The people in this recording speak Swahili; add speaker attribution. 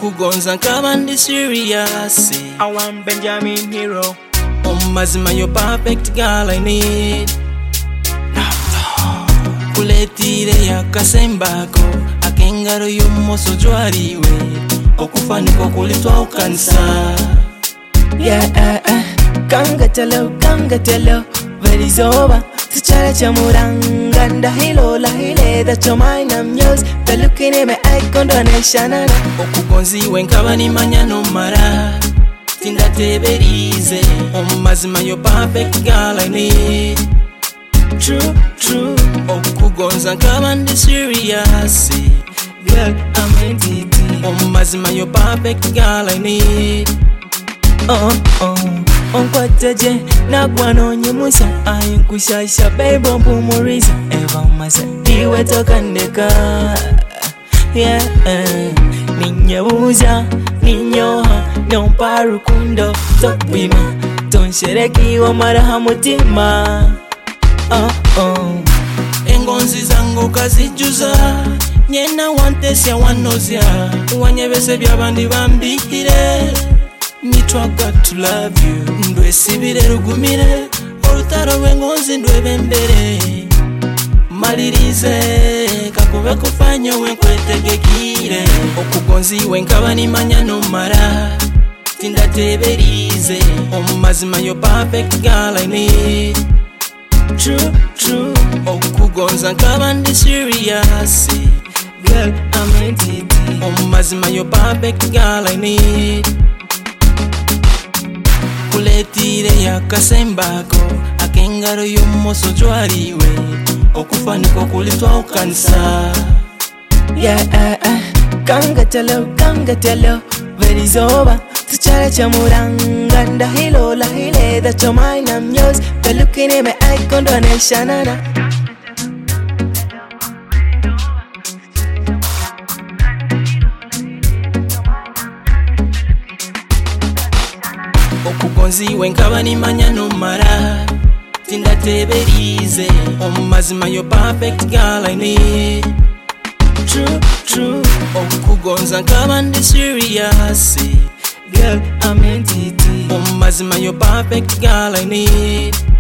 Speaker 1: okugonza nkaba ndi serious.
Speaker 2: I want Benjamin Hero.
Speaker 1: Omazima you're perfect girl I need. Kuletire yakasembako akengaro y'omumoso jwaliwe okufaniko kulitwa ukansa.
Speaker 2: Kangatelo very sober. Tuchara chamuranga ndahilo lahile that your mind I'm yours. The looking in my eye condonation.
Speaker 1: Okugonziwe nkaba nimanya nomara tindateberize. Omazima you're perfect girl I need.
Speaker 2: True.
Speaker 1: Okugonza nkaba ndi serious.
Speaker 2: Girl, I'm entity.
Speaker 1: Omazima you're perfect girl I need.
Speaker 2: Onkwateje nagwano nyemusa ayinkushasha baby ompumuriza eva masa iwe tokandeka. Ninyebuza ninyoha nompa rukundo topima tonshereki wamaraha mutima.
Speaker 1: Engonzi zangu kazijuza nyena wantesya wanozya wanyebese byabandi bambihire. Me try got to love you. Ndwe sibire rugumire olutaro rw'engonzi ndwe bembere malirize kakube kufanya wenkwetegekire. Okugonziwe nkaba nimanya nomara tindateberize. Omazima you're perfect girl I need.
Speaker 2: True.
Speaker 1: Okugonza nkaba ndi serious.
Speaker 2: Girl, I'm entity.
Speaker 1: Omazima you're perfect girl I need. Kuletire yakasembako akengaro y'omumoso jwaliwe okufaniko kulitwa ukansa.
Speaker 2: Kangatelo very sober. Tuchara chamuranga ndahilo lahile that your mind I'm yours. The looking in my eye condonation.
Speaker 1: Okugonziwe nkaba nimanya nomara tindateberize. Omazima you're perfect girl I need.
Speaker 2: True.
Speaker 1: Okugonza nkaba ndi serious.
Speaker 2: Girl, I'm entity.
Speaker 1: Omazima you're perfect girl I need.